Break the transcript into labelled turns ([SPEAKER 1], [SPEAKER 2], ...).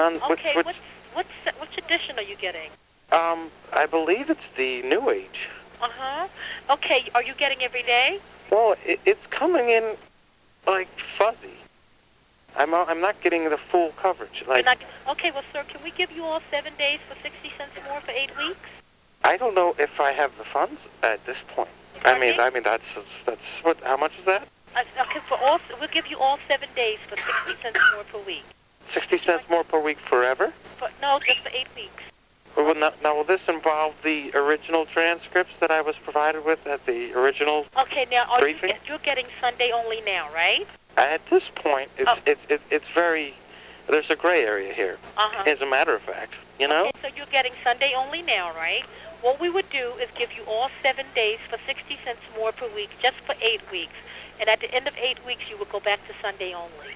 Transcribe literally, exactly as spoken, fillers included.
[SPEAKER 1] On which,
[SPEAKER 2] Okay,
[SPEAKER 1] which,
[SPEAKER 2] what's, what's, which edition are you getting?
[SPEAKER 1] um, I believe it's the New Age.
[SPEAKER 2] Uh-huh. Okay, are you getting every day?
[SPEAKER 1] Well, it, it's coming in like fuzzy. I'm uh, I'm not getting the full coverage. Like,
[SPEAKER 2] You're not, okay, well, sir, can we give you all seven days for sixty cents more for eight weeks?
[SPEAKER 1] I don't know if I have the funds at this point. I
[SPEAKER 2] Pardon
[SPEAKER 1] mean,
[SPEAKER 2] me?
[SPEAKER 1] I mean that's that's what. How much is that?
[SPEAKER 2] Uh, okay, for all, we'll give you all seven days for sixty cents more per week.
[SPEAKER 1] Sixty cents more per week forever?
[SPEAKER 2] For, no, just for eight weeks.
[SPEAKER 1] Well, now, now, will this involve the original transcripts that I was provided with at the original
[SPEAKER 2] Okay, now, are you,
[SPEAKER 1] briefing?
[SPEAKER 2] you're getting Sunday only now, right?
[SPEAKER 1] At this point, it's
[SPEAKER 2] Oh.
[SPEAKER 1] it's it's, it's very. There's a gray area here.
[SPEAKER 2] Uh-huh.
[SPEAKER 1] As a matter of fact, you know.
[SPEAKER 2] Okay, so you're getting Sunday only now, right? What we would do is give you all seven days for sixty cents more per week, just for eight weeks. And at the end of eight weeks, you would go back to Sunday only.